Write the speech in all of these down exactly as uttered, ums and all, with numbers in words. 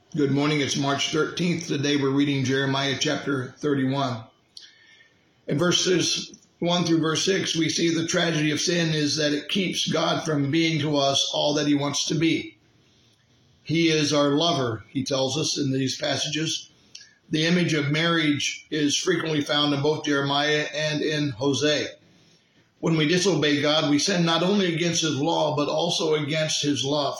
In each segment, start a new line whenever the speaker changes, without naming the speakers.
Good morning. It's March thirteenth. Today we're reading Jeremiah chapter thirty-one. In verses one through verse six, we see the tragedy of sin is that it keeps God from being to us all that he wants to be. He is our lover, he tells us in these passages. The image of marriage is frequently found in both Jeremiah and in Hosea. When we disobey God, we sin not only against his law, but also against his love.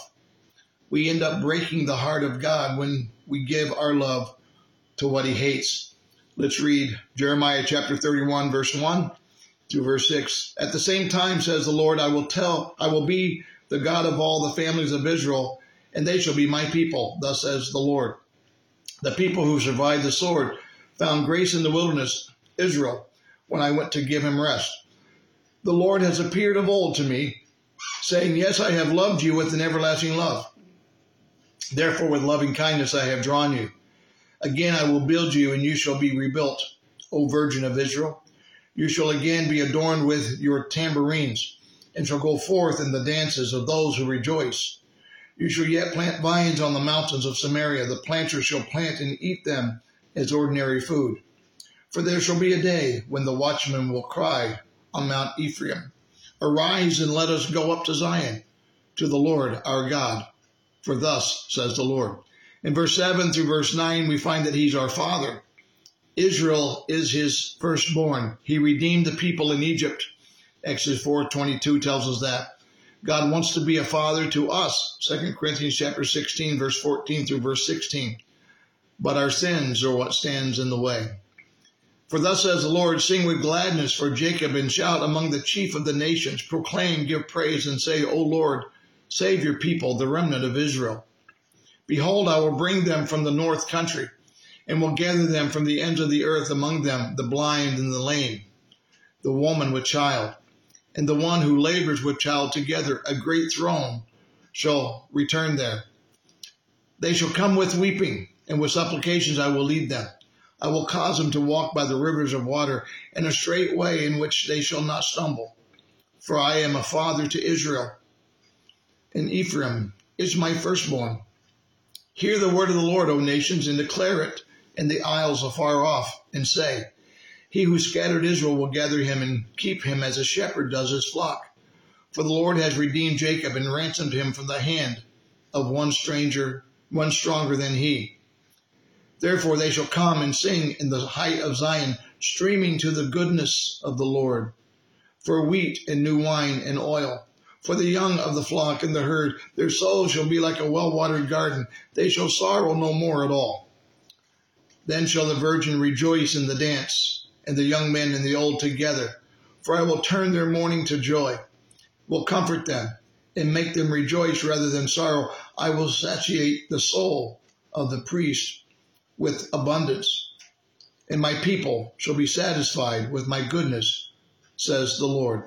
We end up breaking the heart of God when we give our love to what he hates. Let's read Jeremiah chapter thirty-one, verse one through verse six. At the same time, says the Lord, I will tell, I will be the God of all the families of Israel, and they shall be my people. Thus says the Lord. The people who survived the sword found grace in the wilderness, Israel, when I went to give him rest. The Lord has appeared of old to me, saying, yes, I have loved you with an everlasting love. Therefore, with loving kindness I have drawn you. Again I will build you, and you shall be rebuilt, O Virgin of Israel. You shall again be adorned with your tambourines, and shall go forth in the dances of those who rejoice. You shall yet plant vines on the mountains of Samaria. The planters shall plant and eat them as ordinary food. For there shall be a day when the watchman will cry on Mount Ephraim, arise and let us go up to Zion, to the Lord our God. For thus says the Lord. In verse seven through verse nine, we find that he's our father. Israel is his firstborn. He redeemed the people in Egypt. Exodus four twenty-two tells us that. God wants to be a father to us. Second Corinthians chapter sixteen, verse fourteen through verse sixteen. But our sins are what stands in the way. For thus says the Lord, sing with gladness for Jacob and shout among the chief of the nations. Proclaim, give praise, and say, O Lord, save your people, the remnant of Israel. Behold, I will bring them from the north country, and will gather them from the ends of the earth, among them the blind and the lame, the woman with child, and the one who labors with child together. A great throne shall return there. They shall come with weeping, and with supplications I will lead them. I will cause them to walk by the rivers of water, in a straight way in which they shall not stumble. For I am a father to Israel, and Ephraim is my firstborn. Hear the word of the Lord, O nations, and declare it in the isles afar off, and say, he who scattered Israel will gather him and keep him as a shepherd does his flock. For the Lord has redeemed Jacob and ransomed him from the hand of one stranger, one stronger than he. Therefore they shall come and sing in the height of Zion, streaming to the goodness of the Lord, for wheat and new wine and oil. For the young of the flock and the herd, their souls shall be like a well-watered garden. They shall sorrow no more at all. Then shall the virgin rejoice in the dance, and the young men and the old together. For I will turn their mourning to joy, will comfort them, and make them rejoice rather than sorrow. I will satiate the soul of the priest with abundance, and my people shall be satisfied with my goodness, says the Lord.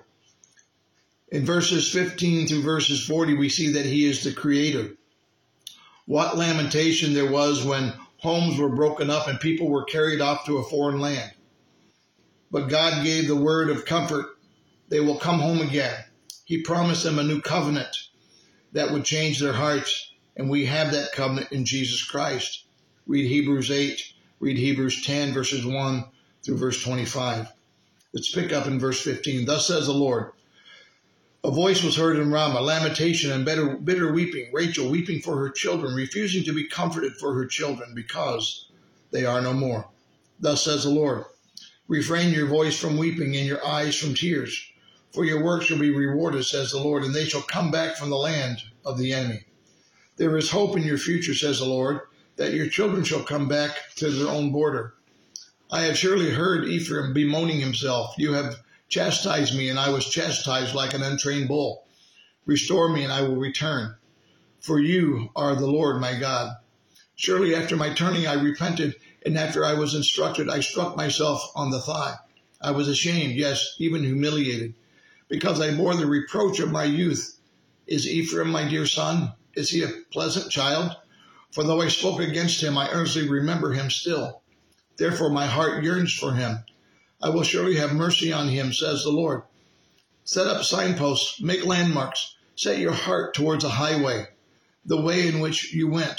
In verses fifteen through verses forty, we see that he is the creator. What lamentation there was when homes were broken up and people were carried off to a foreign land. But God gave the word of comfort. They will come home again. He promised them a new covenant that would change their hearts, and we have that covenant in Jesus Christ. Read Hebrews eight, read Hebrews ten, verses one through verse twenty-five. Let's pick up in verse fifteen. Thus says the Lord, a voice was heard in Ramah, lamentation and bitter, bitter weeping, Rachel weeping for her children, refusing to be comforted for her children because they are no more. Thus says the Lord, refrain your voice from weeping and your eyes from tears, for your work shall be rewarded, says the Lord, and they shall come back from the land of the enemy. There is hope in your future, says the Lord, that your children shall come back to their own border. I have surely heard Ephraim bemoaning himself. You have chastise me, and I was chastised like an untrained bull. Restore me, and I will return. For you are the Lord my God. Surely after my turning I repented, and after I was instructed, I struck myself on the thigh. I was ashamed, yes, even humiliated, because I bore the reproach of my youth. Is Ephraim my dear son? Is he a pleasant child? For though I spoke against him, I earnestly remember him still. Therefore my heart yearns for him. I will surely have mercy on him, says the Lord. Set up signposts, make landmarks, set your heart towards a highway, the way in which you went.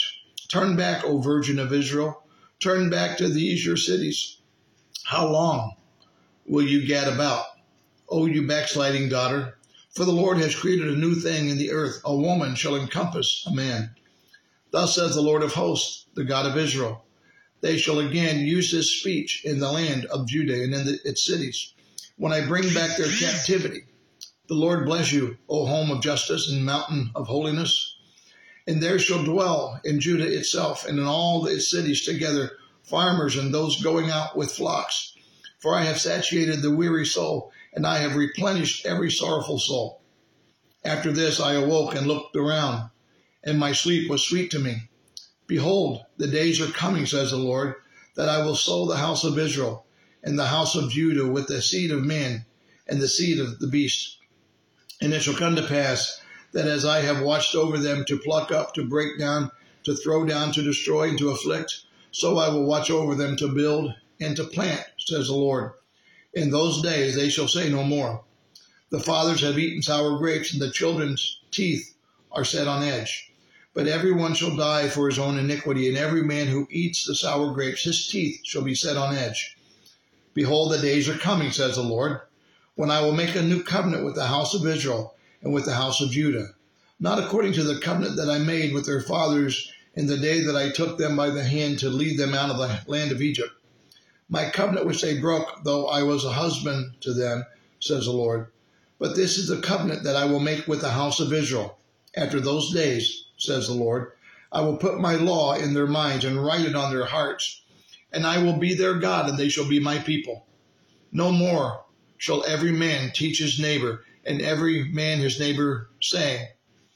Turn back, O Virgin of Israel. Turn back to these your cities. How long will you gad about, O you backsliding daughter? For the Lord has created a new thing in the earth. A woman shall encompass a man. Thus says the Lord of hosts, the God of Israel. They shall again use this speech in the land of Judah and in the, its cities, when I bring back their captivity. The Lord bless you, O home of justice and mountain of holiness. And there shall dwell in Judah itself and in all its cities together farmers and those going out with flocks. For I have satiated the weary soul, and I have replenished every sorrowful soul. After this I awoke and looked around, and my sleep was sweet to me. Behold, the days are coming, says the Lord, that I will sow the house of Israel and the house of Judah with the seed of man and the seed of the beast. And it shall come to pass that as I have watched over them to pluck up, to break down, to throw down, to destroy, and to afflict, so I will watch over them to build and to plant, says the Lord. In those days they shall say no more, the fathers have eaten sour grapes, and the children's teeth are set on edge. But everyone shall die for his own iniquity, and every man who eats the sour grapes, his teeth shall be set on edge. Behold, the days are coming, says the Lord, when I will make a new covenant with the house of Israel and with the house of Judah, not according to the covenant that I made with their fathers in the day that I took them by the hand to lead them out of the land of Egypt. My covenant which they broke, though I was a husband to them, says the Lord. But this is the covenant that I will make with the house of Israel. After those days, says the Lord, I will put my law in their minds and write it on their hearts, and I will be their God, and they shall be my people. No more shall every man teach his neighbor, and every man his neighbor, saying,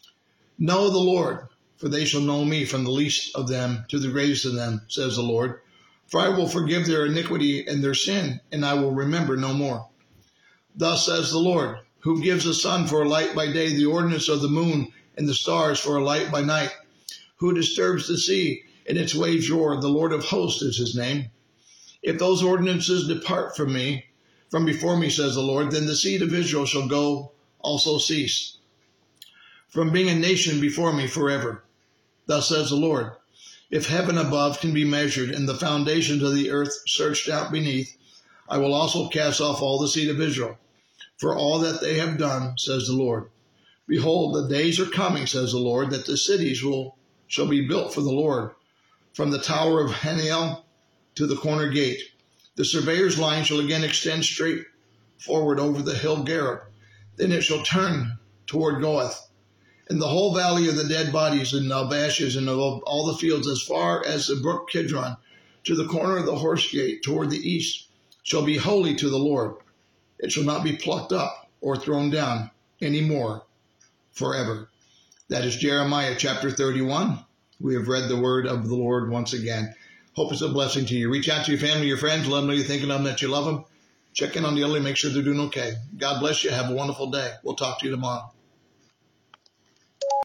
Know the Lord, for they shall know me from the least of them to the greatest of them, says the Lord. For I will forgive their iniquity and their sin, and I will remember no more. Thus says the Lord, who gives the sun for a light by day, the ordinance of the moon and the stars for a light by night, who disturbs the sea and its waves roar. The Lord of hosts is his name. If those ordinances depart from me, from before me, says the Lord, then the seed of Israel shall go also cease from being a nation before me forever. Thus says the Lord, if heaven above can be measured and the foundations of the earth searched out beneath, I will also cast off all the seed of Israel for all that they have done, says the Lord. Behold, the days are coming, says the Lord, that the cities will shall be built for the Lord, from the tower of Haniel to the corner gate. The surveyor's line shall again extend straight forward over the hill Gareb. Then it shall turn toward Goeth, and the whole valley of the dead bodies and Nabashes and of all the fields as far as the brook Kidron to the corner of the horse gate toward the east shall be holy to the Lord. It shall not be plucked up or thrown down any more forever. That is Jeremiah chapter thirty-one. We have read the word of the Lord once again. Hope it's a blessing to you. Reach out to your family, your friends. Let them know you're thinking of them, that you love them. Check in on the elderly, make sure they're doing okay. God bless you. Have a wonderful day. We'll talk to you tomorrow.